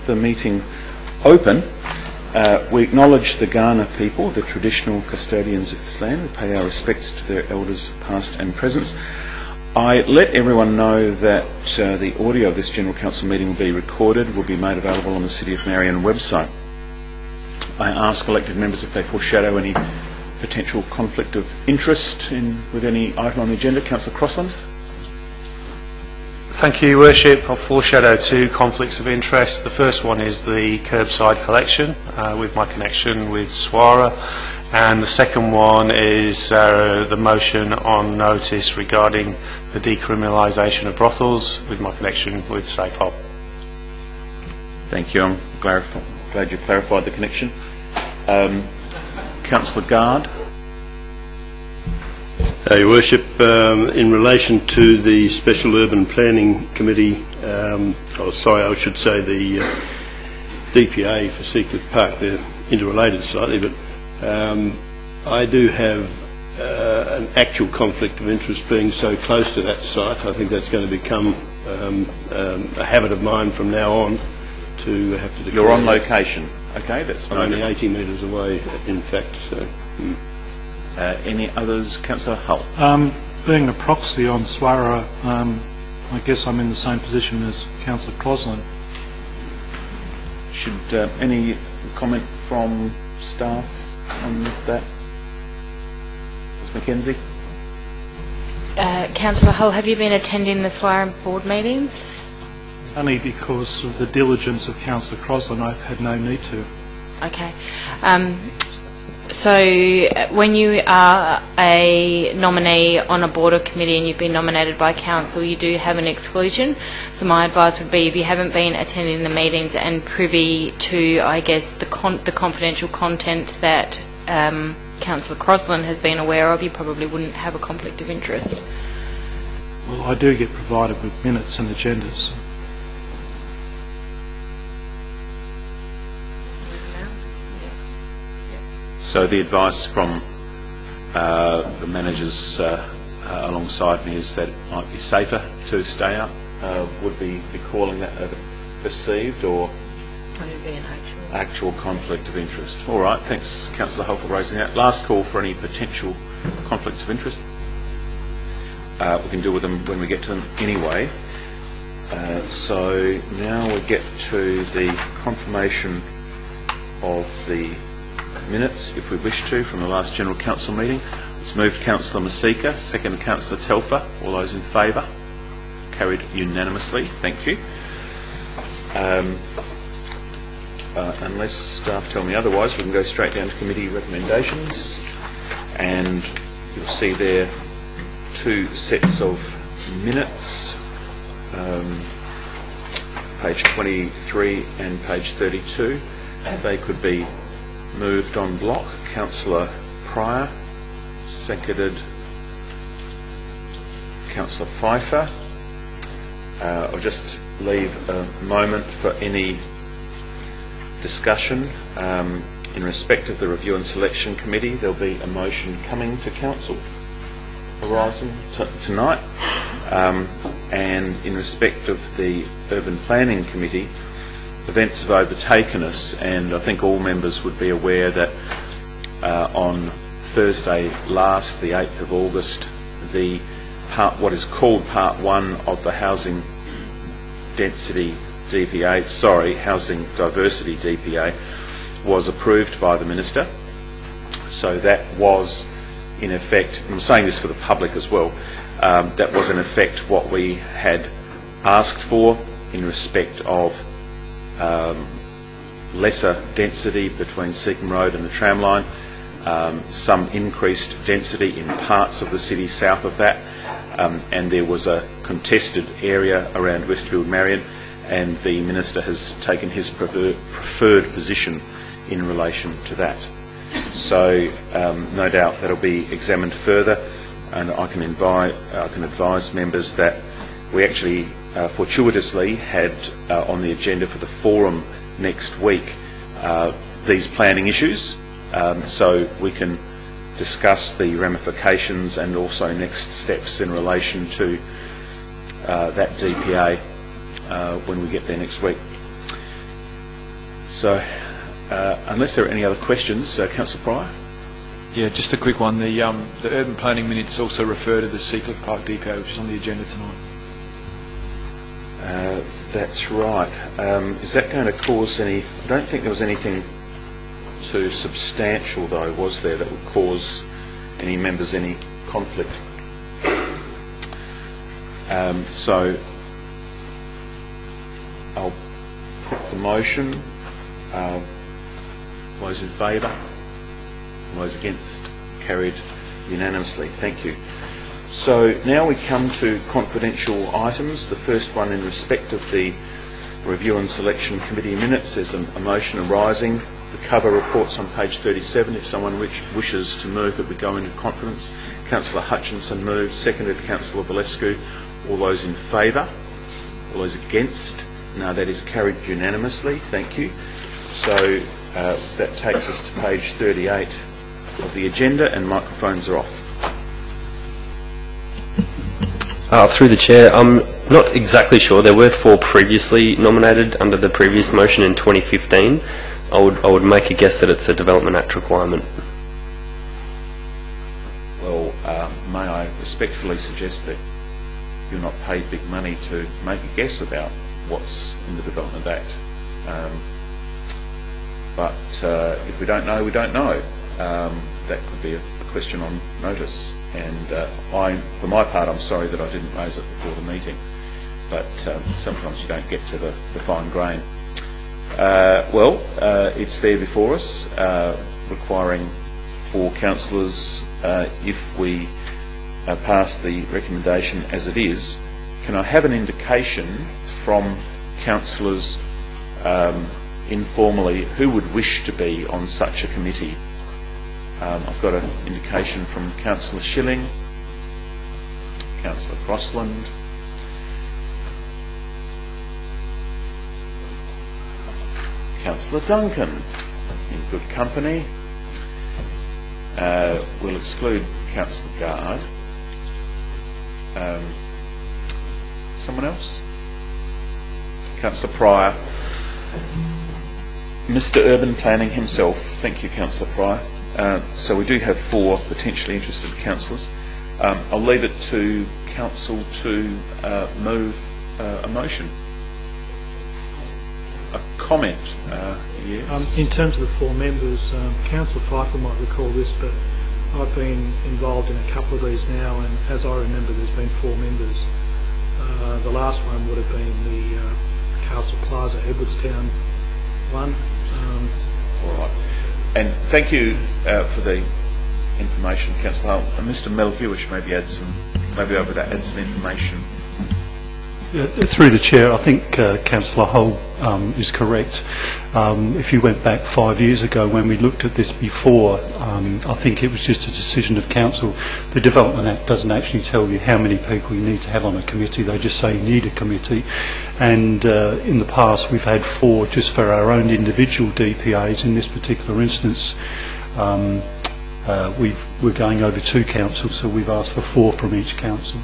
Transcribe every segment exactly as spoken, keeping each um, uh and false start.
the meeting open. Uh, we acknowledge the Kaurna people, the traditional custodians of this land. We pay our respects to their elders past and present. I let everyone know that uh, the audio of this General Council meeting will be recorded, will be made available on the City of Marion website. I ask elected members if they foreshadow any potential conflict of interest in, with any item on the agenda. Councillor Crossland. Thank you, Your Worship. I'll foreshadow two conflicts of interest. The first one is the curbside collection uh, with my connection with Swara, and the second one is uh, the motion on notice regarding the decriminalisation of brothels with my connection with SAPOP. Thank you. I'm glad, glad you clarified the connection. Um, Councillor Gard. Uh, Your Worship, um, in relation to the Special Urban Planning Committee, um, oh, sorry, I should say the uh, D P A for Seacliff Park, they're interrelated slightly, but um, I do have uh, an actual conflict of interest being so close to that site. I think that's going to become um, um, a habit of mine from now on to have to declare. You're on location, okay? That's I'm only eighty metres away, in fact. So, hmm. Uh, any others? Councillor Hull. Um, being a proxy on Swara, um, I guess I'm in the same position as Councillor Crossland. Should uh, any comment from staff on that? Miz Mackenzie. Uh, Councillor Hull, have you been attending the Swara board meetings? Only because of the diligence of Councillor Crossland, I've had no need to. Okay. Um, So when you are a nominee on a board or committee and you've been nominated by council, you do have an exclusion. So my advice would be, if you haven't been attending the meetings and privy to, I guess, the, con the confidential content that um, Councillor Crossland has been aware of, you probably wouldn't have a conflict of interest. Well, I do get provided with minutes and agendas. So the advice from uh, the managers uh, uh, alongside me is that it might be safer to stay up. Uh, would we be calling that a perceived or Would it be an actual? actual conflict of interest? All right, thanks Councillor Hull for raising that. Last call for any potential conflicts of interest. Uh, we can deal with them when we get to them anyway. Uh, so now we get to the confirmation of the minutes, if we wish to, from the last General Council meeting. It's moved Councillor Masika, second Councillor Telfer. All those in favour? Carried unanimously. Thank you. Um, uh, unless staff tell me otherwise, we can go straight down to committee recommendations, and you'll see there two sets of minutes, um, page twenty-three and page thirty-two. They could be moved on block. Councillor Pryor, seconded Councillor Pfeiffer. Uh, I'll just leave a moment for any discussion. Um, in respect of the Review and Selection Committee, there'll be a motion coming to Council Horizon tonight. Um, and in respect of the Urban Planning Committee, events have overtaken us, and I think all members would be aware that uh, on Thursday last, the eighth of August, the part, what is called Part One of the Housing Density D P A, sorry, Housing Diversity D P A, was approved by the Minister. So that was, in effect, I'm saying this for the public as well, um, that was in effect what we had asked for in respect of Um, lesser density between Seacombe Road and the tramline, um, some increased density in parts of the city south of that, um, and there was a contested area around Westfield Marion, and the Minister has taken his prefer preferred position in relation to that. So um, no doubt that'll be examined further, and I can, advise, I can advise members that we actually Uh, fortuitously had uh, on the agenda for the forum next week uh, these planning issues, um, so we can discuss the ramifications and also next steps in relation to uh, that D P A uh, when we get there next week. So, uh, unless there are any other questions, uh, Councillor Pryor? Yeah, just a quick one. The, um, the urban planning minutes also refer to the Seacliff Park D P A, which is on the agenda tonight. Uh, that's right. Um, is that going to cause any... I don't think there was anything too substantial, though, was there, that would cause any members any conflict? Um, so, I'll put the motion. Uh, those in favour? Those against? Carried unanimously. Thank you. So now we come to confidential items. The first one in respect of the Review and Selection Committee minutes. There's a, a motion arising. The cover report's on page thirty-seven. If someone which wishes to move that we go into conference. Councillor Hutchinson moved, seconded Councillor Valescu. All those in favour? All those against? No, that is carried unanimously. Thank you. So uh, that takes us to page thirty-eight of the agenda, and microphones are off. Uh, through the chair, I'm not exactly sure. There were four previously nominated under the previous motion in twenty fifteen. I would I would make a guess that it's a Development Act requirement. Well, uh, may I respectfully suggest that you're not paid big money to make a guess about what's in the Development Act. Um, but uh, if we don't know, we don't know. Um, that could be a question on notice. And uh, I, for my part, I'm sorry that I didn't raise it before the meeting. But um, sometimes you don't get to the, the fine grain. Uh, well, uh, it's there before us, uh, requiring four councillors, uh, if we uh, pass the recommendation as it is. Can I have an indication from councillors um, informally who would wish to be on such a committee? Um, I've got an indication from Councillor Schilling, Councillor Crossland, Councillor Duncan, in good company. Uh, we'll exclude Councillor Gard. Um, someone else? Councillor Pryor. Mister Urban Planning himself. Thank you, Councillor Pryor. Uh, so we do have four potentially interested councillors. Um, I'll leave it to council to uh, move uh, a motion. A comment, uh, yes. Um, in terms of the four members, um, Councillor Pfeiffer might recall this, but I've been involved in a couple of these now, and as I remember, there's been four members. Uh, the last one would have been the uh, Castle Plaza, Edwardstown one. Um, All right. And thank you uh, for the information, Councillor Hull. And Mister Mel Hewish maybe add some, maybe over that add some information. Yeah, through the chair, I think uh, Councillor Hull um, is correct. Um, if you went back five years ago when we looked at this before, um, I think it was just a decision of council. The Development Act doesn't actually tell you how many people you need to have on a committee. They just say you need a committee. And uh, in the past we've had four just for our own individual D P As. In this particular instance, um, uh, we've, we're going over two councils, so we've asked for four from each council.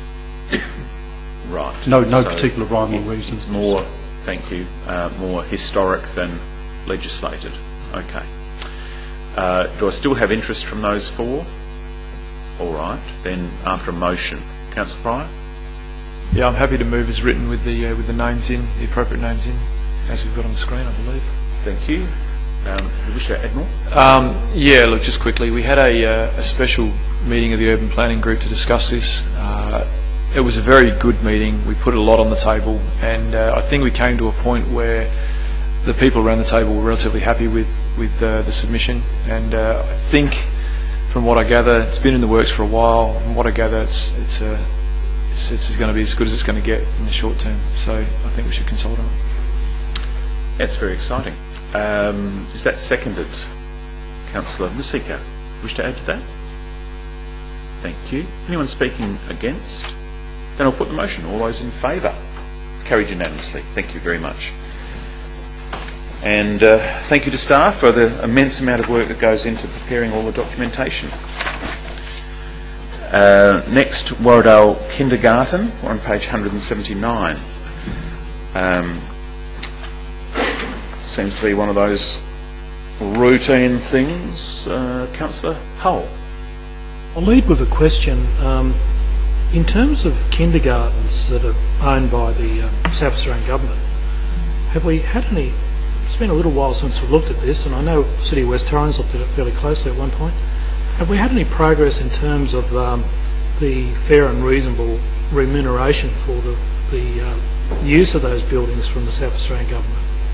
Right. No, no so particular rhyme or it, reason. It's more, thank you, uh, more historic than legislated. Okay. Uh, do I still have interest from those four? All right. Then after a motion, Councillor Pryor. Yeah, I'm happy to move as written with the uh, with the names in, the appropriate names in, as we've got on the screen, I believe. Thank you. Um, you wish to add more? Um, yeah, look, just quickly, we had a, uh, a special meeting of the Urban Planning Group to discuss this. Uh, it was a very good meeting. We put a lot on the table, and uh, I think we came to a point where the people around the table were relatively happy with, with uh, the submission, and uh, I think, from what I gather, it's been in the works for a while. From what I gather, it's it's a It's, it's going to be as good as it's going to get in the short term, so I think we should consult on it. That's very exciting. Um, is that seconded? Councillor Masika, wish to add to that? Thank you. Anyone speaking against? Then I'll put the motion. All those in favour? Carried unanimously. Thank you very much. And uh, thank you to staff for the immense amount of work that goes into preparing all the documentation. Uh, next, Warradale Kindergarten. We're on page one hundred seventy-nine. Um, Seems to be one of those routine things. Uh, Councillor Hull. I'll lead with a question. Um, in terms of kindergartens that are owned by the um, South Australian Government, have we had any, it's been a little while since we've looked at this, and I know City of West Torrens looked at it fairly closely at one point. Have we had any progress in terms of um, the fair and reasonable remuneration for the, the uh, use of those buildings from the South Australian Government?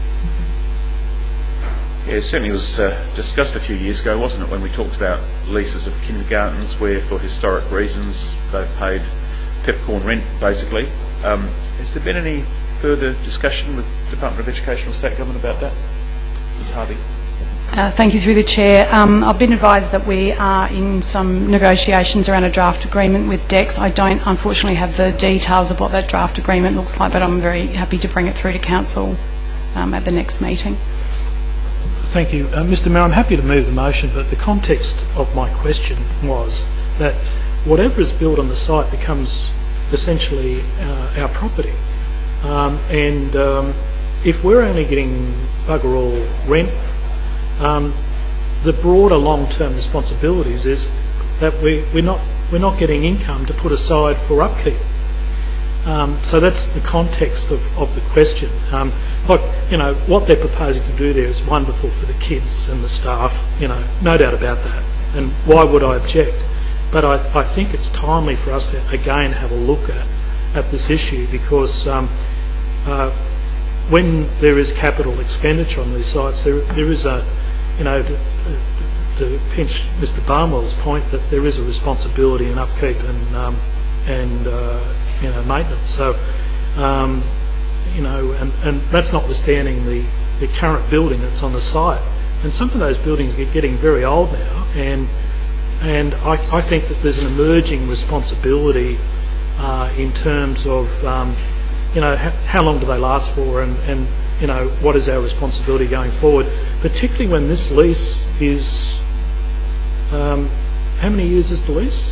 Yeah, it certainly was uh, discussed a few years ago, wasn't it, when we talked about leases of kindergartens where, for historic reasons, they've paid peppercorn rent, basically. Um, has there been any further discussion with the Department of Education or State Government about that? Miz Harvey. Uh, thank you, through the Chair. Um, I've been advised that we are in some negotiations around a draft agreement with D E X. I don't, unfortunately, have the details of what that draft agreement looks like, but I'm very happy to bring it through to Council um, at the next meeting. Thank you. Uh, Mister Mayor, I'm happy to move the motion, but the context of my question was that whatever is built on the site becomes essentially uh, our property. Um, and um, if we're only getting bugger all rent, um, the broader long-term responsibilities is that we, we're not we're not getting income to put aside for upkeep. Um, so that's the context of, of the question. Um, look, you know, what they're proposing to do there is wonderful for the kids and the staff, you know, no doubt about that. And why would I object? But I, I think it's timely for us to, again, have a look at, at this issue, because um, uh, when there is capital expenditure on these sites, there, there is a, you know, to, to pinch Mister Barnwell's point, that there is a responsibility in upkeep and, um, and uh, you know, maintenance. So, um, you know, and, and that's notwithstanding the, the current building that's on the site. And some of those buildings are getting very old now, and and I, I think that there's an emerging responsibility uh, in terms of, um, you know, how, how long do they last for, and, and, you know, what is our responsibility going forward, particularly when this lease is, um, how many years is the lease?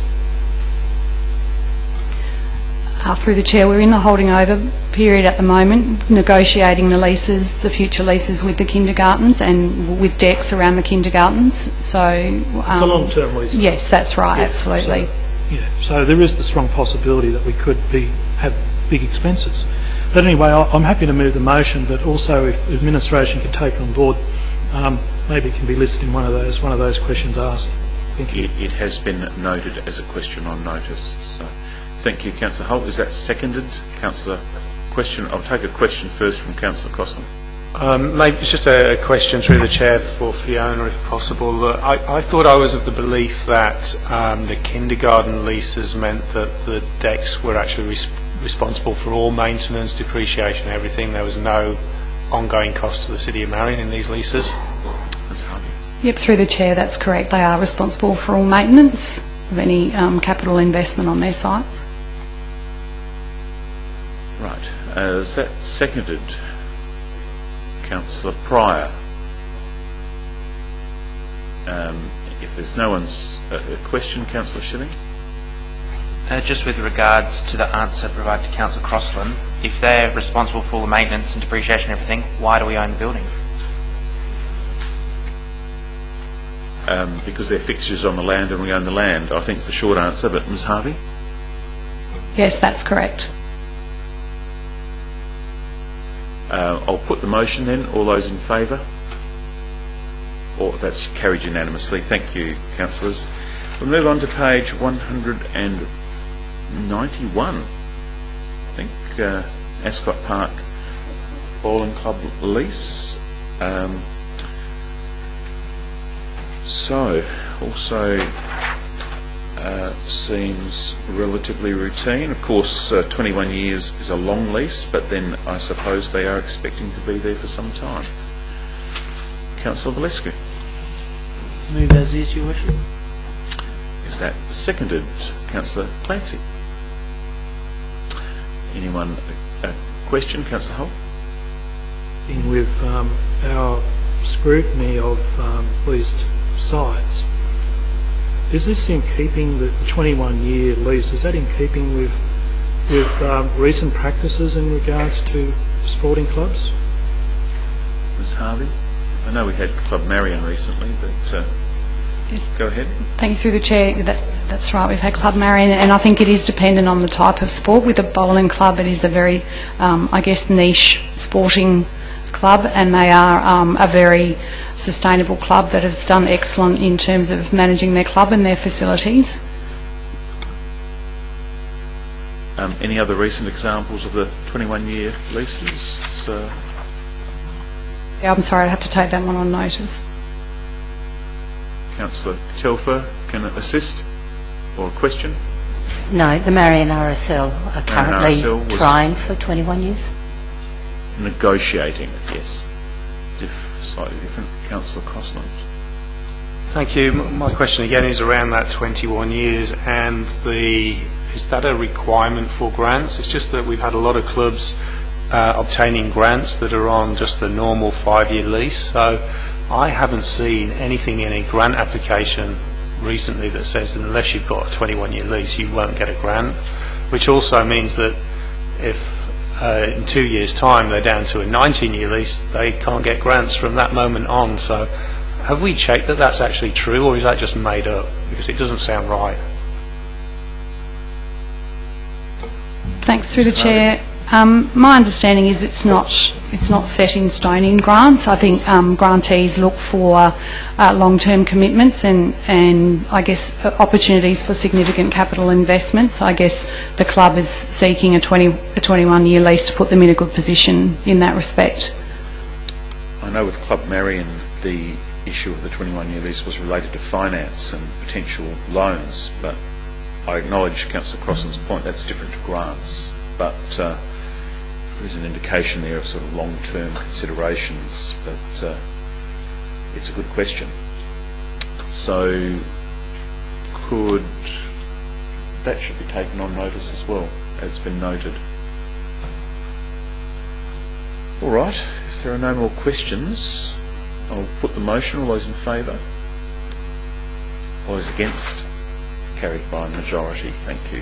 Uh, through the Chair, we're in the holding over period at the moment, negotiating the leases, the future leases with the kindergartens and with D E X around the kindergartens. So um, it's a long-term lease. Yes, that's right. Yeah, absolutely. So, yeah. So there is the strong possibility that we could be have big expenses. But anyway, I'm happy to move the motion. But also, if administration can take it on board, um, maybe it can be listed in one of those one of those questions asked. Thank you. It, it has been noted as a question on notice. So. Thank you, Councillor Holt. Is that seconded? Councillor, question. I'll take a question first from Councillor Cosson. Um, maybe it's just a, a question through the Chair for Fiona, if possible. Uh, I, I thought I was of the belief that um, the kindergarten leases meant that the D E X were actually res responsible for all maintenance, depreciation, everything. There was no ongoing cost to the City of Marion in these leases. Miz Harvey. Yep, through the Chair, that's correct. They are responsible for all maintenance of any um, capital investment on their sites. Right. Uh, is that seconded? Councillor Pryor. Um, if there's no one's uh, question, Councillor Schilling. Uh, just with regards to the answer provided to Councillor Crossland, if they're responsible for all the maintenance and depreciation and everything, why do we own the buildings? Um, because they're fixtures on the land and we own the land. I think it's the short answer, but Miz Harvey? Yes, that's correct. Uh, I'll put the motion then. All those in favour? Or that's carried unanimously. Thank you, councillors. We'll move on to page one hundred ninety-one. I think uh, Ascot Park Bowling Club lease. Um, so, also uh, seems relatively routine. Of course, uh, twenty-one years is a long lease, but then I suppose they are expecting to be there for some time. Councillor Valescu. Move as is, Your Worship. Is that seconded? Councillor Clancy. Anyone a question? Councillor Hull. In with um, our scrutiny of um, leased sites, is this in keeping the twenty-one year lease? Is that in keeping with with um, recent practices in regards to sporting clubs? Miz Harvey? I know we had Club Marion recently, but uh, Yes. go ahead. Thank you through the chair. That, that's right. We've had Club Marion, and I think it is dependent on the type of sport. With a bowling club, it is a very, um, I guess, niche sporting club, and they are um, a very sustainable club that have done excellent in terms of managing their club and their facilities. Um, any other recent examples of the twenty-one year leases? Uh, Yeah, I'm sorry, I'd have to take that one on notice. Councillor Telfer can assist, or a question? No, the Marion R S L are currently R S L was- trying for twenty-one years. Negotiating it, yes. Dif- slightly different. Councillor Crossland. Thank you. M- My question again is around that twenty-one years, and the is that a requirement for grants? It's just that we've had a lot of clubs uh, obtaining grants that are on just the normal five-year lease. So I haven't seen anything in a grant application recently that says unless you've got a twenty-one year lease, you won't get a grant, which also means that if uh, in two years' time they're down to a nineteen year lease, they can't get grants from that moment on. So have we checked that that's actually true, or is that just made up? Because it doesn't sound right. Thanks through the chair. Um, my understanding is it's not it's not set in stone in grants. I think um, grantees look for uh, long-term commitments and and I guess uh, opportunities for significant capital investments. I guess the club is seeking a twenty a twenty-one year lease to put them in a good position in that respect. I know with Club Marion the issue of the twenty-one year lease was related to finance and potential loans, but I acknowledge Councillor Crossland's point, that's different to grants, but uh, there's an indication there of sort of long-term considerations, but uh, it's a good question. So could, that should be taken on notice as well, as been noted. All right, if there are no more questions, I'll put the motion. All those in favour? All those against? Carried by a majority. Thank you.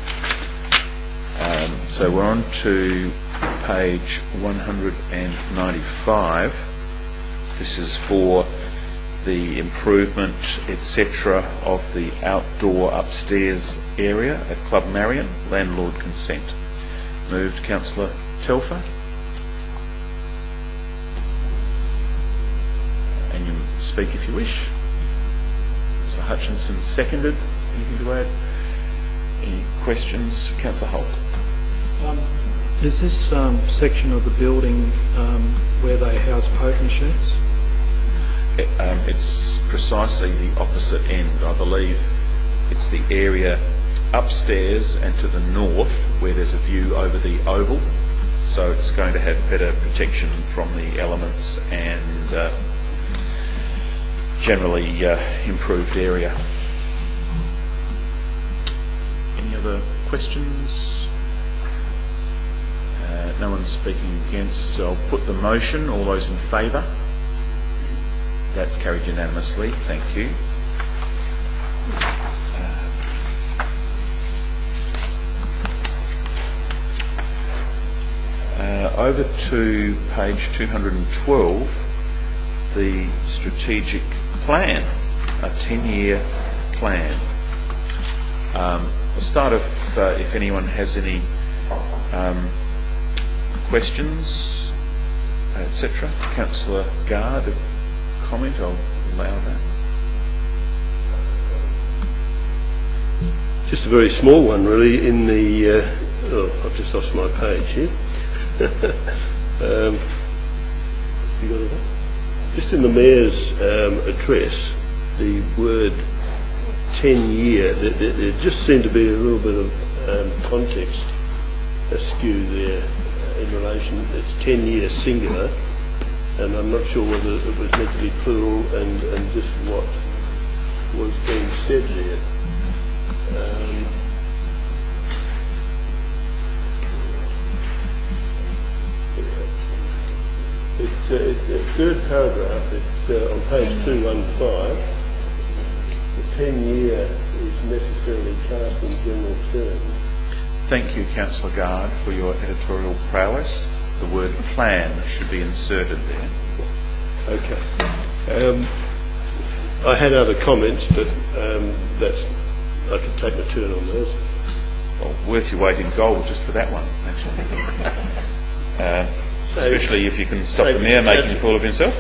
Um, so we're on to page one hundred ninety-five. This is for the improvement, et cetera, of the outdoor upstairs area at Club Marion. Landlord consent. Moved, Councillor Telfer. And you speak if you wish. Councillor Hutchinson seconded. Anything to add? Any questions? Councillor Holt. Um, is this um, section of the building um, where they house poker machines? It, um, it's precisely the opposite end, I believe. It's the area upstairs and to the north where there's a view over the oval, so it's going to have better protection from the elements and uh, generally uh, improved area. Any other questions? Uh, no one's speaking against. I'll put the motion. All those in favour? That's carried unanimously. Thank you. Uh, over to page two hundred twelve, the strategic plan, a ten year plan. Um, I'll start if, uh, if anyone has any um, questions, et cetera. Councillor Gard, a comment? I'll allow that. Just a very small one, really, in the... Uh, oh, I've just lost my page here. um, you got it up? Just in the Mayor's um, address, the word ten year, there, there, there just seemed to be a little bit of um, context askew there uh, in relation, it's ten year singular, and I'm not sure whether it was meant to be plural and, and just what was being said there. Um, It's, uh, it's the third paragraph, it's uh, on page two fifteen. The ten year is necessarily cast in general terms. Thank you, Councillor Gard, for your editorial prowess. The word plan should be inserted there. Okay. Um, I had other comments, but um, that's, I can take my turn on those. Well, worth your weight in gold just for that one, actually. uh, especially if you can stop the mayor making a fool of himself.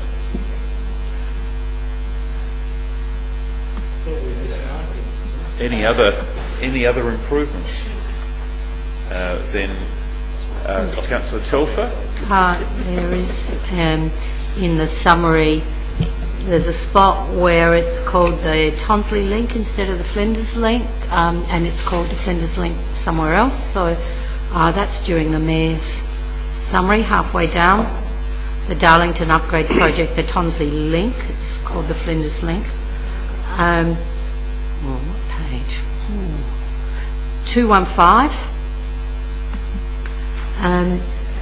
Any other any other improvements? Uh, then, uh, Councillor Telfer. Uh, there is, um, in the summary, there's a spot where it's called the Tonsley Link instead of the Flinders Link, um, and it's called the Flinders Link somewhere else. So uh, that's during the Mayor's summary, halfway down. The Darlington Upgrade Project, the Tonsley Link, it's called the Flinders Link. Um, oh, what page? Hmm. two one five. Um,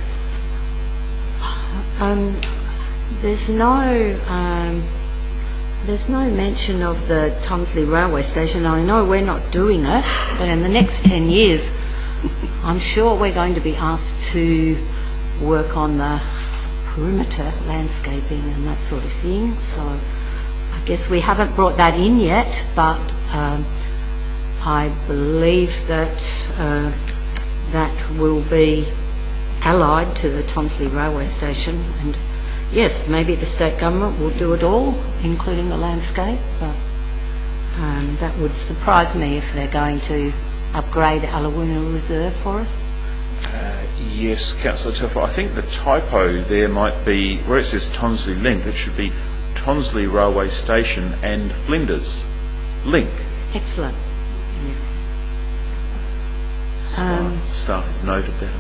um, there's no um, there's no mention of the Tonsley Railway Station. I know we're not doing it, but in the next ten years, I'm sure we're going to be asked to work on the perimeter landscaping and that sort of thing. So I guess we haven't brought that in yet, but um, I believe that uh, that will be allied to the Tonsley Railway Station, and yes, maybe the state government will do it all, including the landscape, but um, that would surprise me if they're going to upgrade Alawuna Reserve for us. Uh, yes, Councillor Telfer, I think the typo there might be, where it says Tonsley Link, it should be Tonsley Railway Station and Flinders Link. Excellent. Staff, Um, staff have noted that.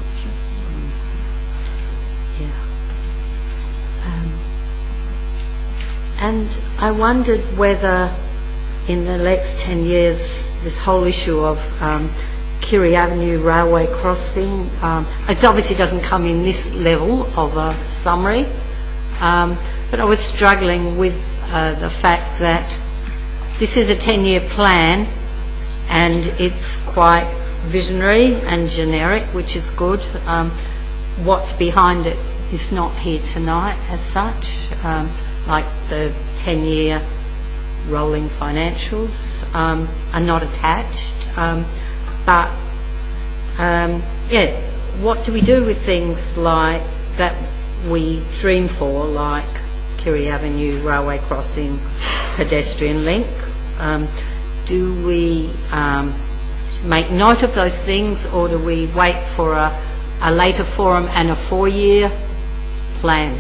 Yeah. Um, and I wondered whether in the next ten years this whole issue of um, Kiri Avenue Railway Crossing, um, it obviously doesn't come in this level of a summary, um, but I was struggling with uh, the fact that this is a ten-year plan and it's quite visionary and generic, which is good. Um, what's behind it is not here tonight as such, um, like the ten-year rolling financials um, are not attached. Um, but, um, yeah, what do we do with things like that we dream for, like Kiri Avenue Railway Crossing pedestrian link? Um, do we um, make note of those things, or do we wait for a, a later forum and a four-year plan?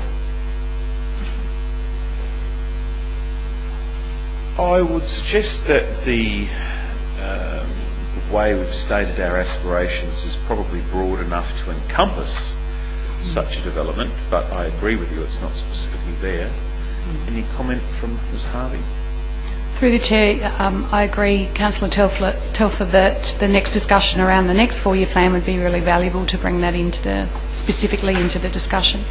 I would suggest that the um, way we've stated our aspirations is probably broad enough to encompass such a development, but I agree with you, it's not specifically there. Any comment from Miz Harvey? Through the Chair, um, I agree, Councillor Telfer, Telfer, that the next discussion around the next four-year plan would be really valuable to bring that into the, specifically into the discussion.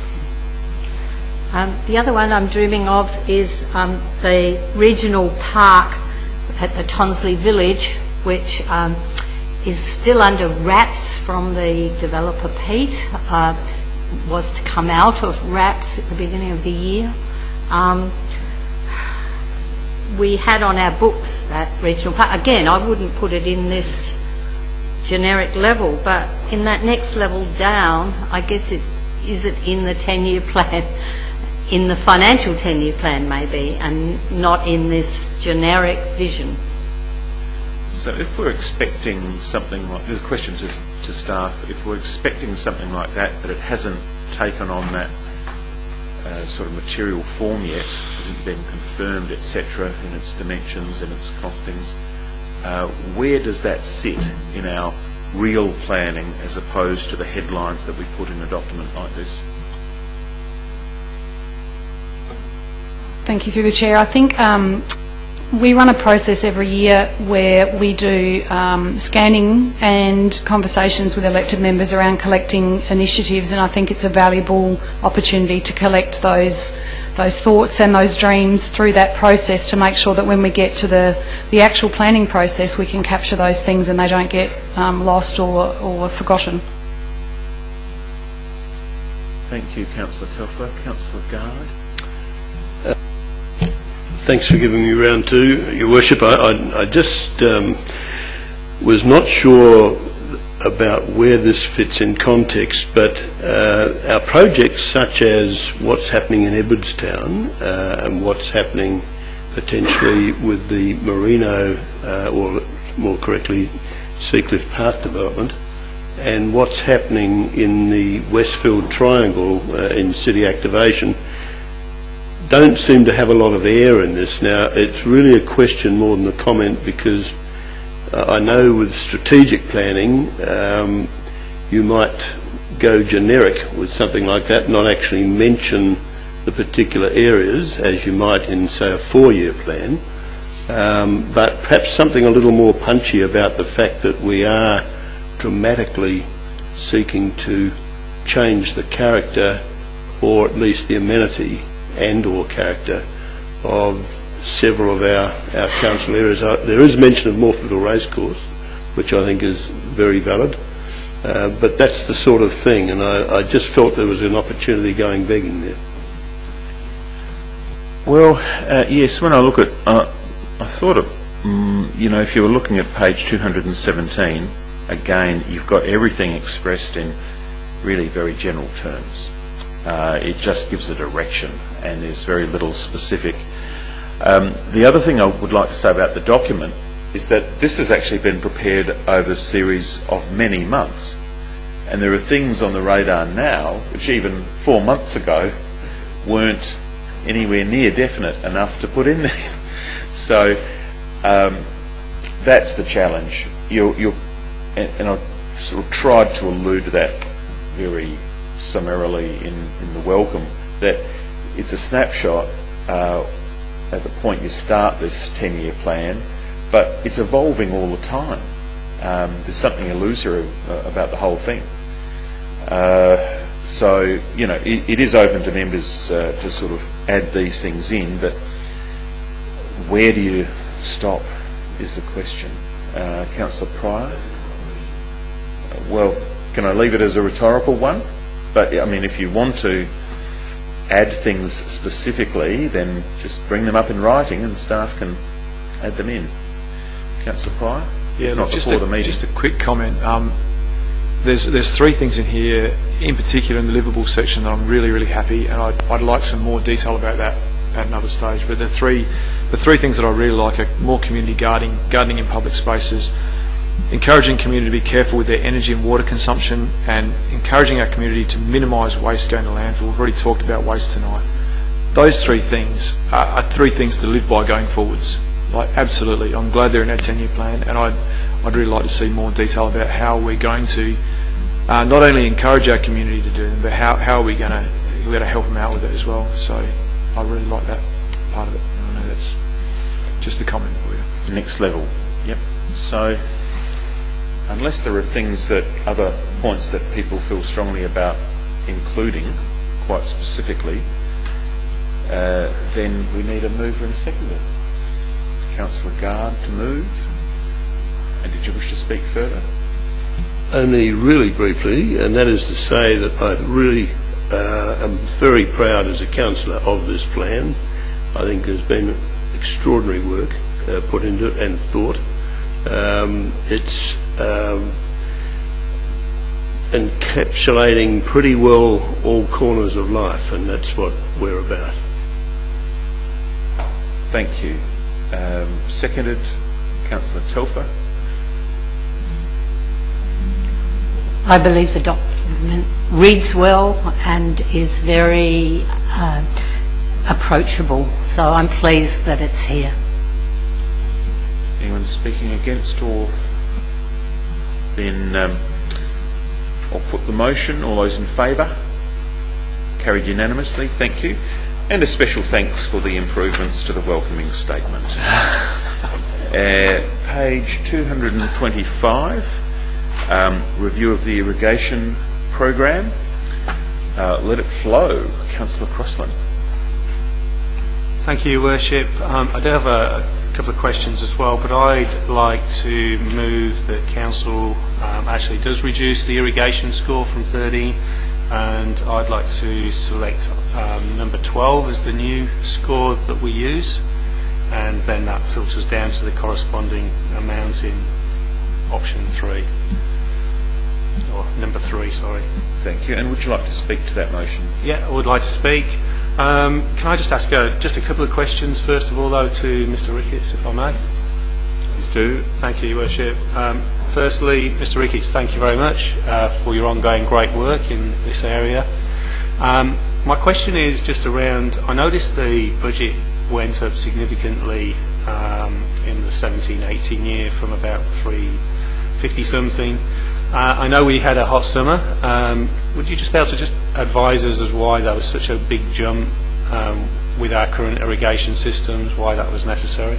Um, the other one I'm dreaming of is um, the regional park at the Tonsley Village, which um, is still under wraps from the developer Pete, uh, was to come out of wraps at the beginning of the year. Um, we had on our books that regional park. Again, I wouldn't put it in this generic level, but in that next level down, I guess it is it in the ten-year plan, in the financial ten-year plan maybe, and not in this generic vision. So if we're expecting something like, there's a question to, to staff, if we're expecting something like that, but it hasn't taken on that uh, sort of material form yet, hasn't been confirmed, et cetera, in its dimensions and its costings, uh, where does that sit in our real planning as opposed to the headlines that we put in a document like this? Thank you, through the Chair. I think um, we run a process every year where we do um, scanning and conversations with elected members around collecting initiatives, and I think it's a valuable opportunity to collect those those thoughts and those dreams through that process to make sure that when we get to the, the actual planning process we can capture those things and they don't get um, lost or, or forgotten. Thank you, Councillor Telfer. Councillor Gard? thanks for giving me round two, Your Worship. I, I, I just um, was not sure about where this fits in context, but uh, our projects such as what's happening in Edwardstown uh, and what's happening potentially with the Merino, uh, or more correctly, Seacliff Park development, and what's happening in the Westfield Triangle uh, in city activation, don't seem to have a lot of air in this. Now, it's really a question more than a comment, because uh, I know with strategic planning um, you might go generic with something like that, not actually mention the particular areas as you might in, say, a four-year plan, um, but perhaps something a little more punchy about the fact that we are dramatically seeking to change the character, or at least the amenity and or character, of several of our, our council areas. Uh, there is mention of Morpheville Racecourse, which I think is very valid, uh, but that's the sort of thing, and I, I just felt there was an opportunity going begging there. Well, uh, yes, when I look at, uh, I thought of, um, you know, if you were looking at page two hundred seventeen, again, you've got everything expressed in really very general terms. Uh, it just gives a direction, and there's very little specific. Um, the other thing I would like to say about the document is that this has actually been prepared over a series of many months, and there are things on the radar now which even four months ago weren't anywhere near definite enough to put in there. So um, that's the challenge. You're, you're, and, and I sort of tried to allude to that very summarily in, in the welcome, that it's a snapshot uh, at the point you start this ten-year plan, but it's evolving all the time. Um, there's something illusory uh, about the whole thing. Uh, so, you know, it, it is open to members uh, to sort of add these things in, but where do you stop is the question. Uh, Councillor Pryor? Uh, well, can I leave it as a rhetorical one? But, I mean, if you want to add things specifically, then just bring them up in writing and staff can add them in. Councillor Pryor? Yeah, not look, just, before a, the meeting. just a quick comment. Um, there's there's three things in here, in particular in the livable section, that I'm really, really happy, and I'd, I'd like some more detail about that at another stage. But the three, the three things that I really like are more community gardening, gardening in public spaces, encouraging community to be careful with their energy and water consumption, and encouraging our community to minimise waste going to landfill. We've already talked about waste tonight. Those three things are, are three things to live by going forwards. Like, absolutely, I'm glad they're in our ten-year plan, and I'd, I'd really like to see more detail about how we're going to uh, not only encourage our community to do them, but how, how are we going to we're going to help them out with it as well. So I really like that part of it. I know that's just a comment for you. Next level. Yep. So, unless there are things that, other points that people feel strongly about including, quite specifically, uh, then we need a mover and a seconder. Councillor Gard to move. And did you wish to speak further? Only really briefly, and that is to say that I really uh, am very proud as a councillor of this plan. I think there's been extraordinary work uh, put into it and thought. Um, it's um, encapsulating pretty well all corners of life, and that's what we're about. Thank you. Um, seconded, Councillor Telfer. I believe the document reads well and is very uh, approachable, so I'm pleased that it's here. Anyone speaking against, or then um, I'll put the motion. All those in favour? Carried unanimously. Thank you. And a special thanks for the improvements to the welcoming statement. Uh, page two hundred twenty-five. Um, review of the irrigation program. Uh, let it flow. Councillor Crossland. Thank you, Your Worship. Um, I do have a, a couple of questions as well, but I'd like to move that Council um, actually does reduce the irrigation score from thirteen, and I'd like to select um, number twelve as the new score that we use. and then that filters down to the corresponding amount in option three, or number three, sorry. Thank you. And would you like to speak to that motion? Yeah, I would like to speak. Um, can I just ask uh, just a couple of questions, first of all, though, to Mister Ricketts, if I may? Please do. Thank you, Your Worship. Um, firstly, Mister Ricketts, thank you very much uh, for your ongoing great work in this area. Um, my question is just around, I noticed the budget went up significantly um, in the seventeen eighteen year from about three fifty something. Uh, I know we had a hot summer. Um, would you just be able to just advise us as why that was such a big jump um, with our current irrigation systems, why that was necessary?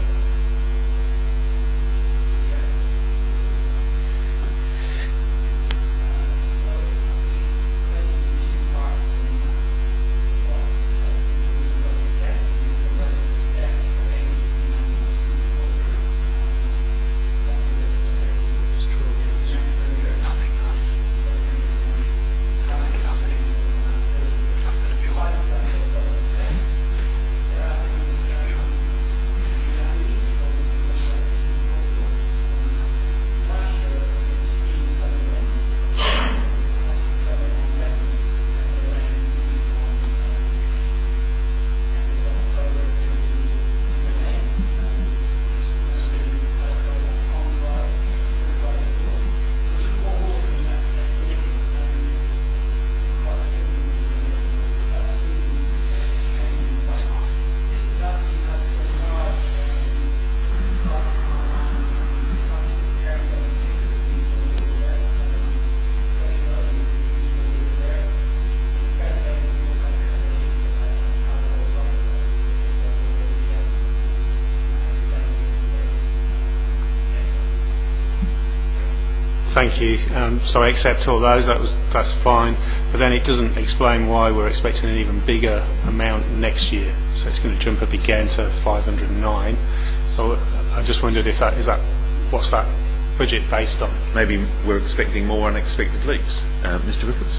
Thank you. Um, so I accept all those. That was that's fine. But then it doesn't explain why we're expecting an even bigger amount next year. So it's going to jump up again to five hundred and nine. So I just wondered if that is that what's that budget based on? Maybe we're expecting more unexpected leaks. Uh, Mister Ricketts.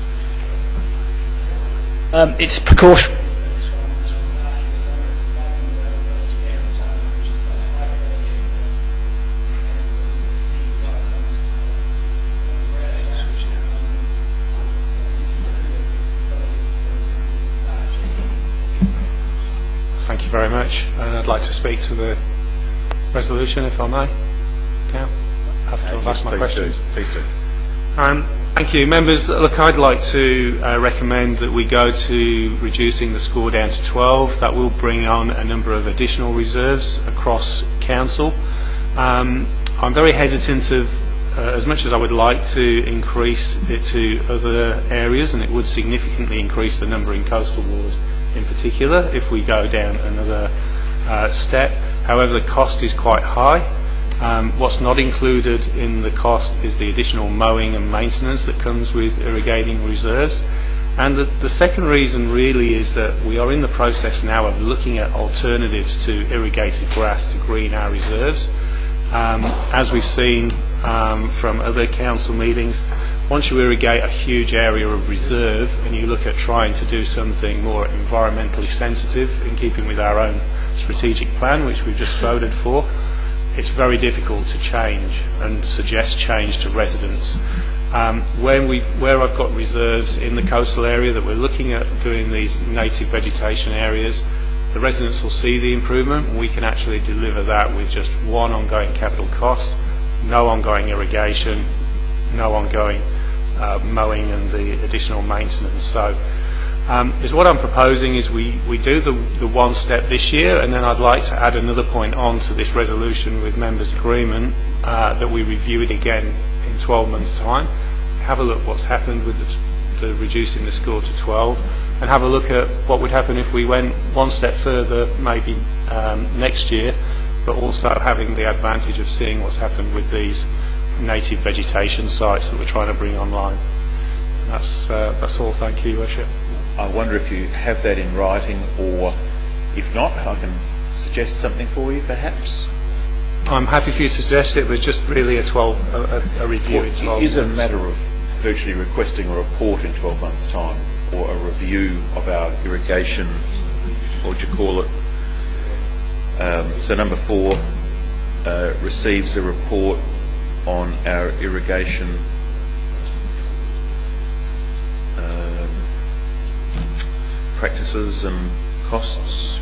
Um, it's precaution. Thank you very much. And I'd like to speak to the resolution, if I may. Now, after I've Uh, asked yes, my please questions. do. Please do. Um, thank you. Members, look, I'd like to uh, recommend that we go to reducing the score down to twelve. That will bring on a number of additional reserves across council. Um, I'm very hesitant of, uh, as much as I would like to increase it to other areas, and it would significantly increase the number in coastal ward in particular if we go down another uh, step. However, the cost is quite high. Um, what's not included in the cost is the additional mowing and maintenance that comes with irrigating reserves. And the, the second reason really is that we are in the process now of looking at alternatives to irrigated grass to green our reserves. Um, as we've seen um, from other council meetings, once you irrigate a huge area of reserve and you look at trying to do something more environmentally sensitive in keeping with our own strategic plan, which we've just voted for, it's very difficult to change and suggest change to residents. Um, when we, where I've got reserves in the coastal area that we're looking at doing these native vegetation areas, the residents will see the improvement, and we can actually deliver that with just one ongoing capital cost, no ongoing irrigation, no ongoing uh, mowing and the additional maintenance. So um, is what I'm proposing is we, we do the, the one step this year, and then I'd like to add another point on to this resolution with members' agreement uh, that we review it again in twelve months' time, have a look what's happened with the, the reducing the score to twelve, and have a look at what would happen if we went one step further maybe um, next year, but also having the advantage of seeing what's happened with these native vegetation sites that we're trying to bring online. That's, uh, that's all. Thank you, Your Worship. I wonder if you have that in writing, or if not, I can suggest something for you, perhaps. I'm happy for you to suggest it, but just really a twelve a, a, a review in twelve It is a months. matter of virtually requesting a report in twelve months' time, or a review of our irrigation, what would you call it, Um, so number four, uh, receives a report on our irrigation um, practices and costs.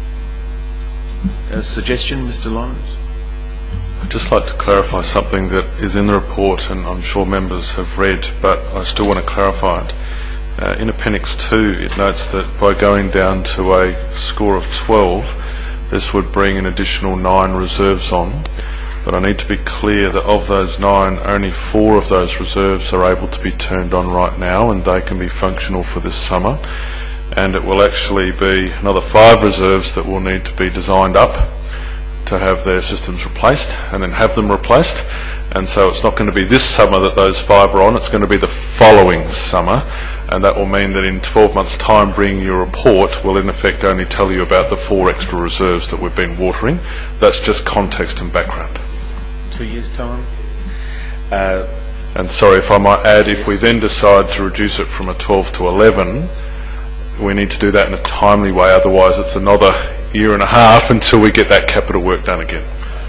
A suggestion, Mister Lyons? I'd just like to clarify something that is in the report and I'm sure members have read, but I still want to clarify it. Uh, in Appendix two, it notes that by going down to a score of twelve, this would bring an additional nine reserves on. But I need to be clear that of those nine, only four of those reserves are able to be turned on right now, and they can be functional for this summer. And it will actually be another five reserves that will need to be designed up to have their systems replaced and then have them replaced. And so it's not going to be this summer that those five are on, it's going to be the following summer, and that will mean that in twelve months' time bringing your report will in effect only tell you about the four extra reserves that we've been watering. That's just context and background. Two years' time. Uh, and sorry, if I might add, if we then decide to reduce it from a twelve to eleven, we need to do that in a timely way, otherwise it's another year and a half until we get that capital work done again.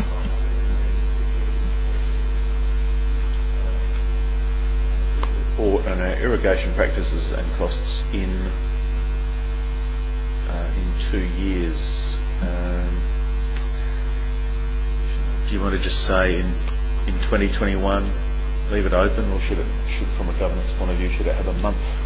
Or and our irrigation practices and costs in uh, in two years. Um, do you want to just say in in twenty twenty-one, leave it open, or should it, should from a governance point of view, should it have a month?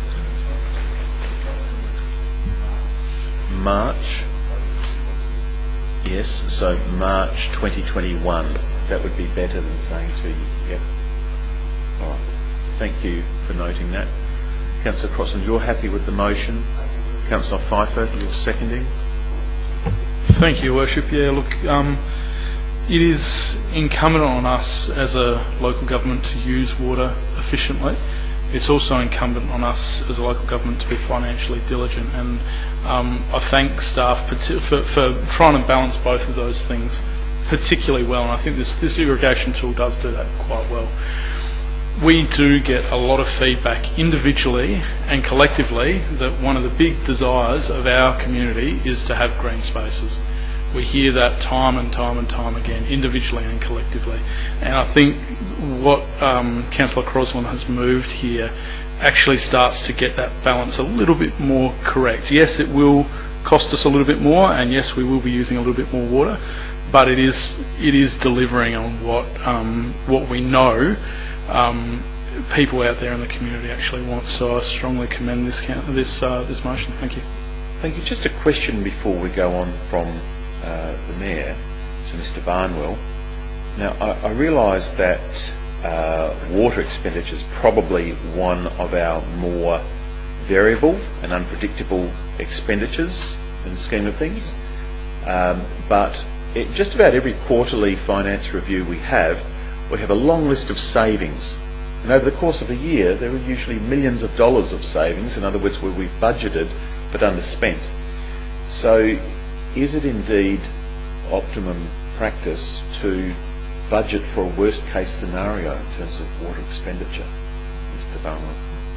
March. Yes, so March twenty twenty-one. That would be better than saying two years. Yep. All right. Thank you for noting that. Councillor Crosland, you're happy with the motion. Councillor Pfeiffer, you're seconding. Thank you, Worship. Yeah, look, um, it is incumbent on us as a local government to use water efficiently. It's also incumbent on us as a local government to be financially diligent, and um, I thank staff for, for trying to balance both of those things particularly well, and I think this, this irrigation tool does do that quite well. We do get a lot of feedback individually and collectively that one of the big desires of our community is to have green spaces. We hear that time and time and time again, individually and collectively. And I think what um, Councillor Crosland has moved here actually starts to get that balance a little bit more correct. Yes, it will cost us a little bit more, and yes, we will be using a little bit more water, but it is it is delivering on what um, what we know um, people out there in the community actually want. So I strongly commend this this uh, this motion. Thank you. Thank you. Just a question before we go on from uh, the Mayor to Mister Barnwell. Now, I, I realise that uh, water expenditure is probably one of our more variable and unpredictable expenditures in the scheme of things, um, but it, just about every quarterly finance review we have, we have a long list of savings, and over the course of a year there are usually millions of dollars of savings, in other words where we've budgeted but underspent. So is it indeed optimum practice to budget for a worst case scenario in terms of water expenditure? Mister Barnwell.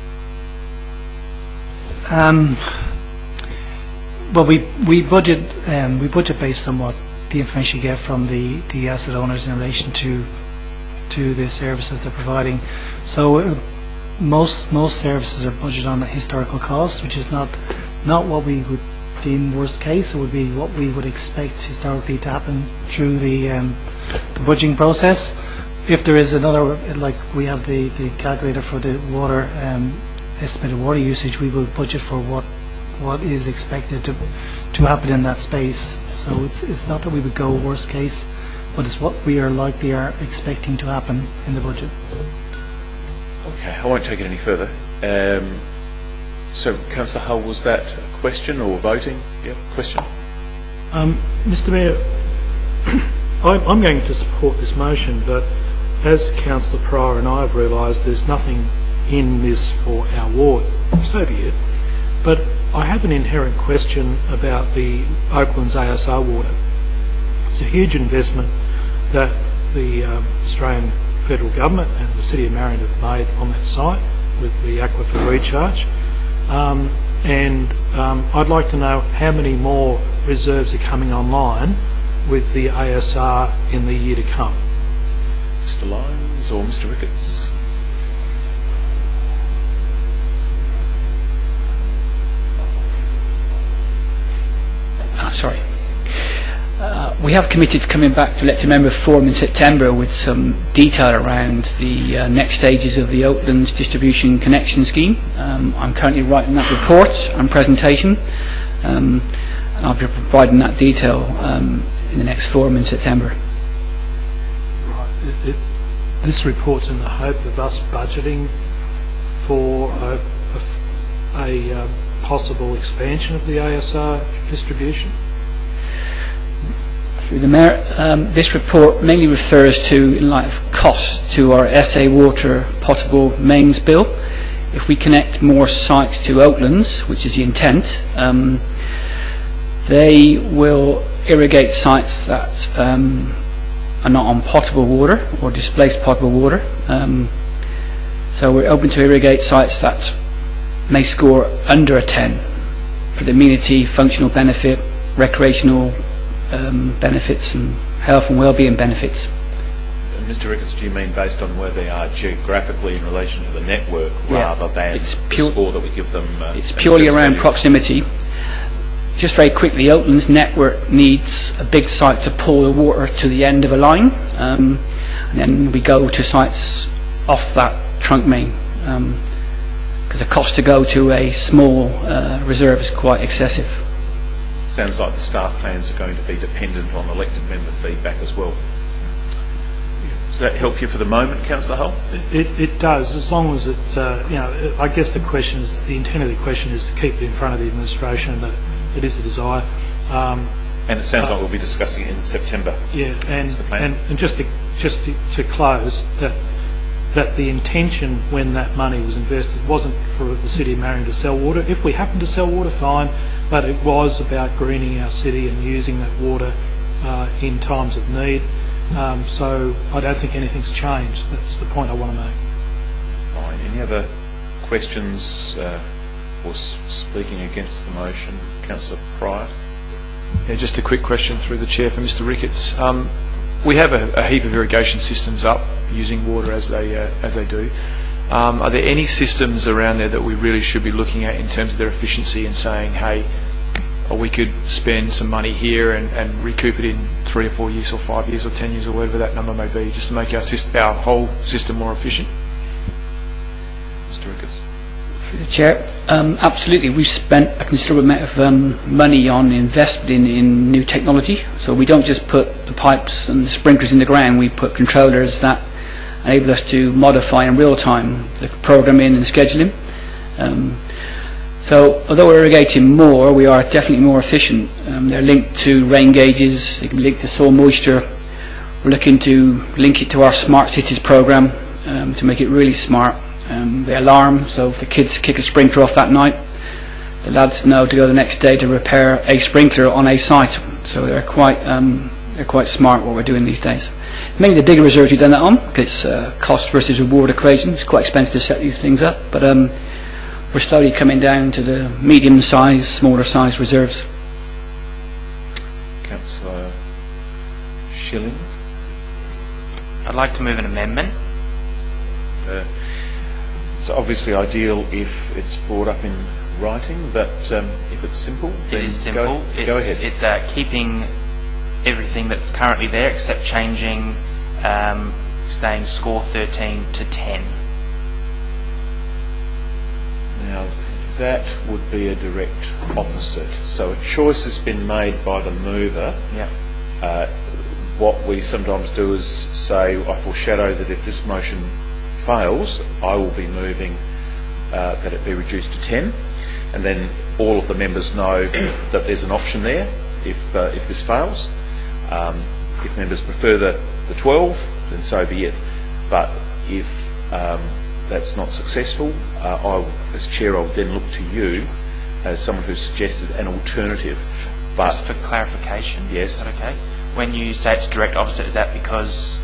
Um, well, we we budget um, we budget based on what the information you get from the the asset owners in relation to to the services they're providing. So uh, most most services are budgeted on a historical cost, which is not not what we would deem worst case. It would be what we would expect historically to happen through the um, the budgeting process. If there is another, like we have the the calculator for the water um, estimated water usage, we will budget for what what is expected to to happen in that space. So it's it's not that we would go worst case, but it's what we are likely are expecting to happen in the budget. Okay, I won't take it any further. Um, so, Councillor Hull, was that a question or voting? Yeah, question. Um, Mister Mayor, I'm, I'm going to support this motion, but as Councillor Pryor and I have realised, there's nothing in this for our ward. So be it. But I have an inherent question about the Oaklands A S R water. It's a huge investment that the um, Australian Federal Government and the City of Marion have made on that site with the aquifer recharge. Um, and um, I'd like to know how many more reserves are coming online with the A S R in the year to come? Mister Lyons or Mister Ricketts? Oh, sorry. Uh, we have committed to coming back to elected member forum in September with some detail around the uh, next stages of the Oatlands Distribution Connection Scheme. Um, I'm currently writing that report and presentation, um, and I'll be providing that detail um, in the next forum in September. Right. It, it, this report's in the hope of us budgeting for a, a, a uh, possible expansion of the A S R distribution. Through the Mayor, um, this report mainly refers to, in light of costs, to our S A Water potable mains bill. If we connect more sites to Oatlands, which is the intent, um, they will irrigate sites that um, are not on potable water or displaced potable water. Um, so we're open to irrigate sites that may score under a ten for the amenity, functional benefit, recreational um, benefits and health and well-being benefits. And Mister Ricketts, do you mean based on where they are geographically in relation to the network, Yeah. rather than It's the pure- score that we give them? Uh, It's in purely terms of around value? proximity. Just very quickly, Oatlands network needs a big site to pull the water to the end of a line, um, and then we go to sites off that trunk main, because the cost to go to a small uh, reserve is quite excessive. Sounds like the staff plans are going to be dependent on elected member feedback as well. Does that help you for the moment, Councillor Hull? It, it does, as long as it, uh, you know, I guess the question is, the intent of the question is to keep it in front of the administration, and that it is the desire. Um, And it sounds uh, like we'll be discussing it in September. Yeah, and, That's the plan. and, and just to, just to, to close, that that the intention when that money was invested wasn't for the City of Marion to sell water. If we happen to sell water, fine, but it was about greening our city and using that water uh, in times of need. Um, so I don't think anything's changed. That's the point I want to make. Fine. Any other questions uh, or s- speaking against the motion? Councillor Pryor? Yeah, just a quick question through the chair for Mister Ricketts. Um, we have a, a heap of irrigation systems up using water as they uh, as they do. Um, are there any systems around there that we really should be looking at in terms of their efficiency and saying, hey, or we could spend some money here and, and recoup it in three or four years or five years or ten years or whatever that number may be, just to make our, syst- our whole system more efficient? Mister Ricketts? Through the Chair, um, absolutely. We've spent a considerable amount of um, money on investment in, in new technology. So we don't just put the pipes and the sprinklers in the ground, we put controllers that enable us to modify in real time the programming and scheduling. Um, so although we're irrigating more, we are definitely more efficient. Um, they're linked to rain gauges, they can be linked to soil moisture. We're looking to link it to our Smart Cities programme um, to make it really smart. Um, the alarm, so if the kids kick a sprinkler off that night, the lads know to go the next day to repair a sprinkler on a site. So they're quite um, they're quite smart what we're doing these days. Mainly the bigger reserves we've done that on, because it's uh, cost versus reward equation. It's quite expensive to set these things up, but um, we're slowly coming down to the medium size, smaller size reserves. Councillor Schilling? I'd like to move an amendment. Uh, it's obviously ideal if it's brought up in writing, but um, if it's simple, then It is simple. Go, it's go ahead. it's uh, keeping everything that's currently there except changing, um, staying score thirteen to ten. Now, that would be a direct opposite. So a choice has been made by the mover. Yeah. Uh, what we sometimes do is say, I foreshadow that if this motion fails, I will be moving uh, that it be reduced to ten, and then all of the members know that there's an option there if uh, if this fails. Um, if members prefer the, the twelve, then so be it. But if um, that's not successful, uh, I, will- as chair, I will then look to you as someone who suggested an alternative. But Just for clarification, Yes. is that okay? When you say it's direct opposite, is that because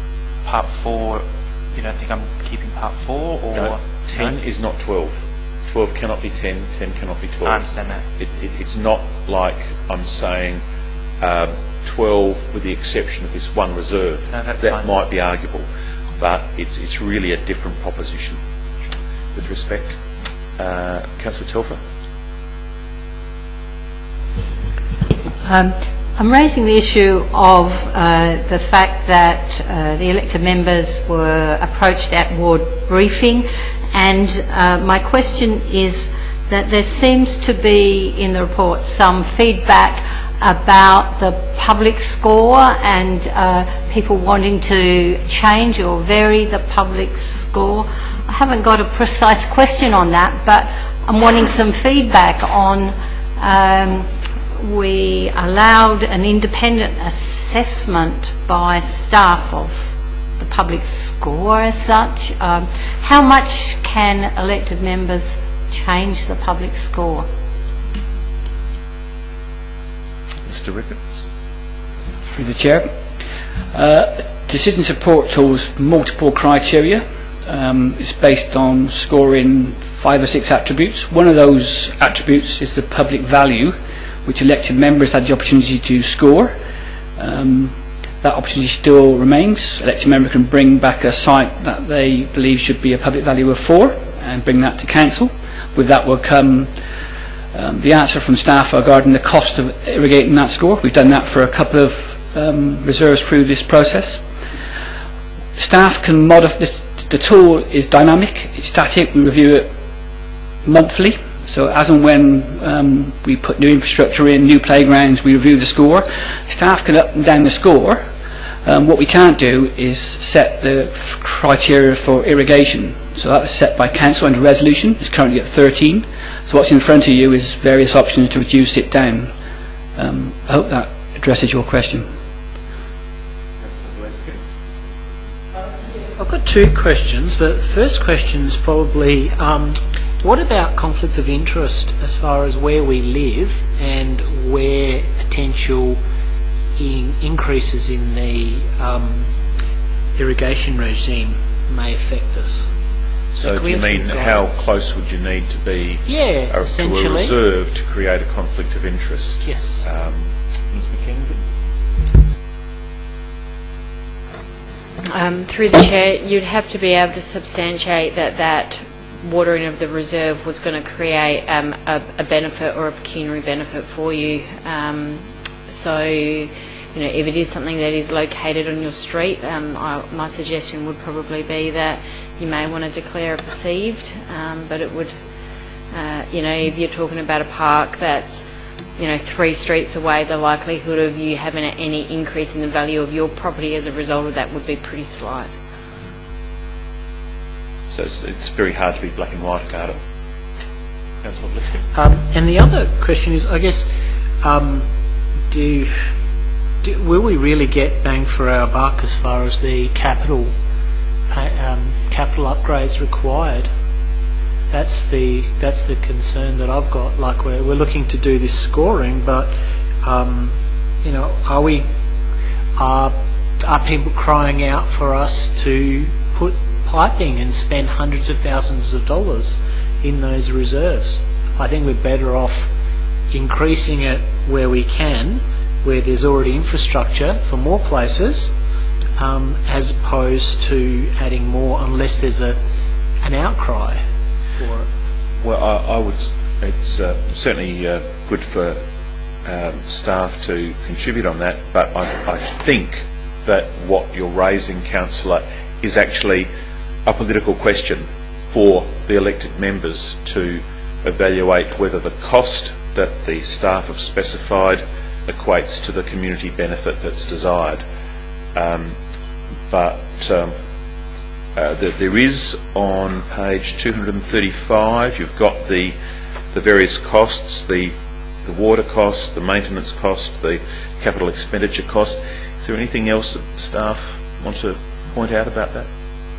part four, you don't think I'm keeping part four, or no, ten No? is not twelve. twelve cannot be ten, ten cannot be twelve. I understand that. It, it, it's not like I'm saying um, twelve with the exception of this one reserve. No, that's that fine. might be arguable, but it's, it's really a different proposition. With respect, uh, Councillor Telfer. Um, I'm raising the issue of uh, the fact that uh, the elected members were approached at ward briefing, and uh, my question is that there seems to be in the report some feedback about the public score and uh, people wanting to change or vary the public score. I haven't got a precise question on that, but I'm wanting some feedback on um, we allowed an independent assessment by staff of the public score as such. Um, how much can elected members change the public score? Mister Ricketts. Through the Chair. Uh, decision support tools multiple criteria. Um, it's based on scoring five or six attributes. One of those attributes is the public value, which elected members had the opportunity to score. Um, that opportunity still remains. Elected member can bring back a site that they believe should be a public value of four and bring that to council. With that will come um, the answer from staff regarding the cost of irrigating that score. We've done that for a couple of um, reserves through this process. Staff can modify this. The tool is dynamic, it's static, we review it monthly. So as and when um, we put new infrastructure in, new playgrounds, we review the score. Staff can up and down the score. Um, what we can't do is set the criteria for irrigation. So that is set by council under resolution. It's currently at thirteen. So what's in front of you is various options to reduce it down. Um, I hope that addresses your question. I've got two questions, but the first question is probably um, what about conflict of interest as far as where we live and where potential in increases in the um, irrigation regime may affect us? So, can do you we have mean some how guidance? close would you need to be Yeah, uh, to a essentially. reserve to create a conflict of interest? Yes. Um, Miz McKenzie? Um, through the chair, you'd have to be able to substantiate that that watering of the reserve was going to create um, a, a benefit or a pecuniary benefit for you. Um, so, you know, if it is something that is located on your street, um, I, my suggestion would probably be that you may want to declare it perceived, um, but it would, uh, you know, if you're talking about a park that's, you know, three streets away, the likelihood of you having any increase in the value of your property as a result of that would be pretty slight. So it's, it's very hard to be black and white about it. Councillor Bliskin. Um, and the other question is, I guess, um, do, do will we really get bang for our buck as far as the capital um, capital upgrades required? That's the that's the concern that I've got. Like we're we're looking to do this scoring, but um, you know, are we are are people crying out for us to put piping and spend hundreds of thousands of dollars in those reserves? I think we're better off increasing it where we can, where there's already infrastructure for more places, um, as opposed to adding more unless there's a an outcry for it. Well, I, I would. It's uh, certainly uh, good for um, staff to contribute on that, but I, I think that what you're raising, Councillor, is actually a political question for the elected members to evaluate whether the cost that the staff have specified equates to the community benefit that's desired. Um, but um, uh, the, there is on page two hundred thirty-five, you've got the the various costs, the the water cost, the maintenance cost, the capital expenditure cost. Is there anything else that staff want to point out about that?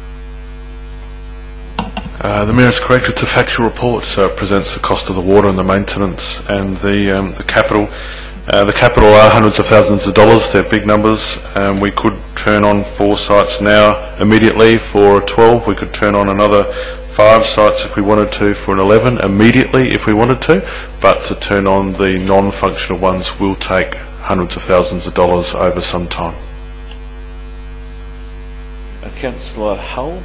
Uh, the Mayor is correct. It's a factual report, so it presents the cost of the water and the maintenance and the um, the capital. Uh, the capital are hundreds of thousands of dollars. They're big numbers. Um, we could turn on four sites now immediately for twelve. We could turn on another five sites if we wanted to, for an eleven immediately if we wanted to, but to turn on the non-functional ones will take hundreds of thousands of dollars over some time. Uh, Councillor Hull?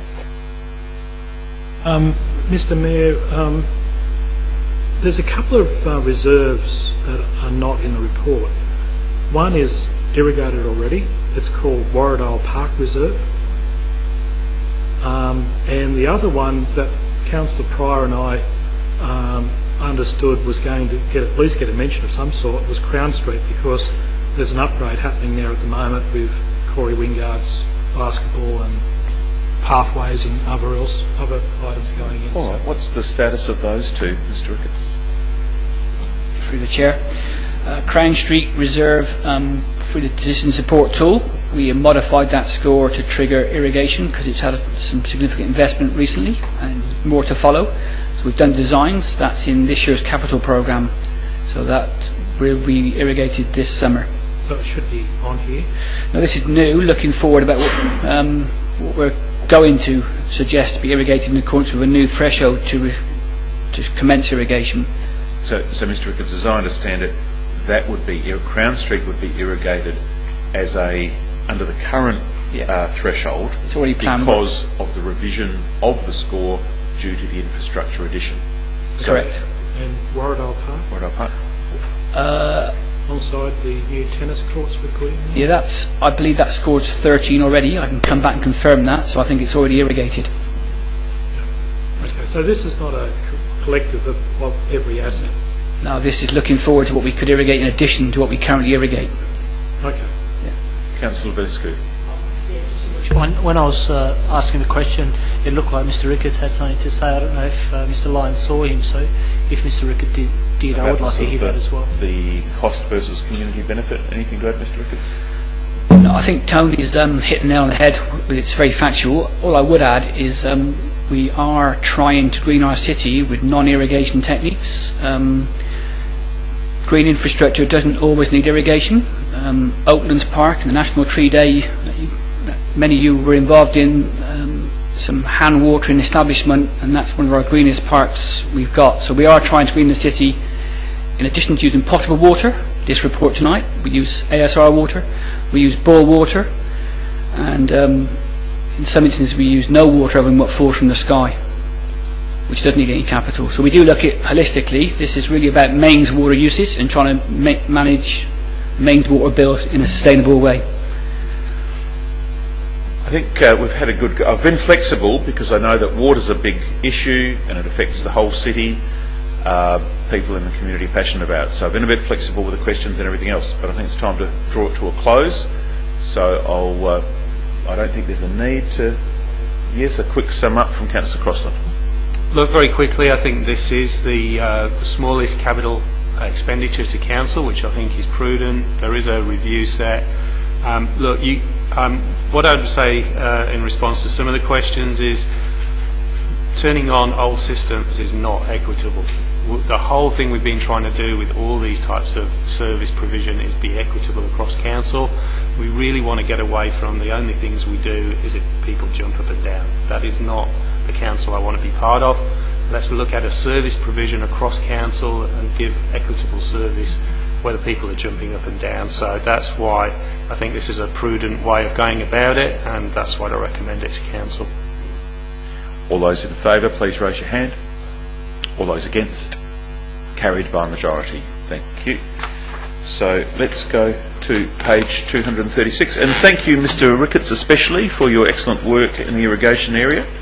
Um, Mister Mayor, um, there's a couple of uh, reserves that are not in the report. One is irrigated already. It's called Warradale Park Reserve. Um, and the other one that Councillor Pryor and I um, understood was going to get at least get a mention of some sort was Crown Street, because there's an upgrade happening there at the moment with Corey Wingard's basketball and pathways and other else other items going in. All right. What's the status of those two, Mister Ricketts? Through the Chair. Uh, Crown Street Reserve, um, through the decision support tool, we have modified that score to trigger irrigation because it's had some significant investment recently and more to follow. So we've done designs. That's in this year's capital programme. So that will be irrigated this summer. So it should be on here. Now this is new, looking forward about what, um, what we're going to suggest to be irrigated in accordance with a new threshold to, re to commence irrigation. So, so Mister Ricketts, as I understand it, that would be, Crown Street would be irrigated as a, under the current yeah. uh, threshold, it's already planned because of the revision of the score due to the infrastructure addition. Correct. So, and Warradale Park? Warradale Park. Uh, Alongside the new tennis courts we're putting in? Yeah, that's, I believe that score's thirteen already. I can come back and confirm that, so I think it's already irrigated. Okay, so this is not a co collective of, of every asset? Now this is looking forward to what we could irrigate in addition to what we currently irrigate. Okay. Yeah. Councillor Vescu. When, when I was uh, asking the question, it looked like Mister Ricketts had something to say. I don't know if uh, Mister Lyons saw him, so if Mister Ricketts did, did So I would like to hear the, that as well. The cost versus community benefit, anything to add, Mister Ricketts? No, I think Tony's um, hit the nail on the head. It's very factual. All I would add is um, we are trying to green our city with non-irrigation techniques. Um, green infrastructure doesn't always need irrigation. Um, Oaklands Park and the National Tree Day, many of you were involved in um, some hand watering establishment, and that's one of our greenest parks we've got. So we are trying to green the city in addition to using potable water. This report tonight, we use A S R water, we use bore water, and um, in some instances we use no water other than what falls from the sky, which doesn't need any capital. So we do look at holistically. This is really about mains water uses and trying to ma manage mains water bills in a sustainable way. I think uh, we've had a good go. I've been flexible because I know that water's a big issue and it affects the whole city. Uh, people in the community are passionate about it. So I've been a bit flexible with the questions and everything else, but I think it's time to draw it to a close. So I'll, uh, I don't think there's a need to, yes, a quick sum up from Councillor Crossland. Look, very quickly, I think this is the, uh, the smallest capital uh, expenditure to council, which I think is prudent. There is a review set. Um, look, you, um, what I would say uh, in response to some of the questions is turning on old systems is not equitable. The whole thing we've been trying to do with all these types of service provision is be equitable across council. We really want to get away from the only things we do is if people jump up and down. That is not the council I want to be part of. Let's look at a service provision across council and give equitable service whether people are jumping up and down. So that's why I think this is a prudent way of going about it, and that's why I recommend it to council. All those in favour, please raise your hand. All those against? Carried by majority. Thank you. So let's go to page two hundred thirty-six. And thank you, Mister Ricketts, especially for your excellent work in the irrigation area.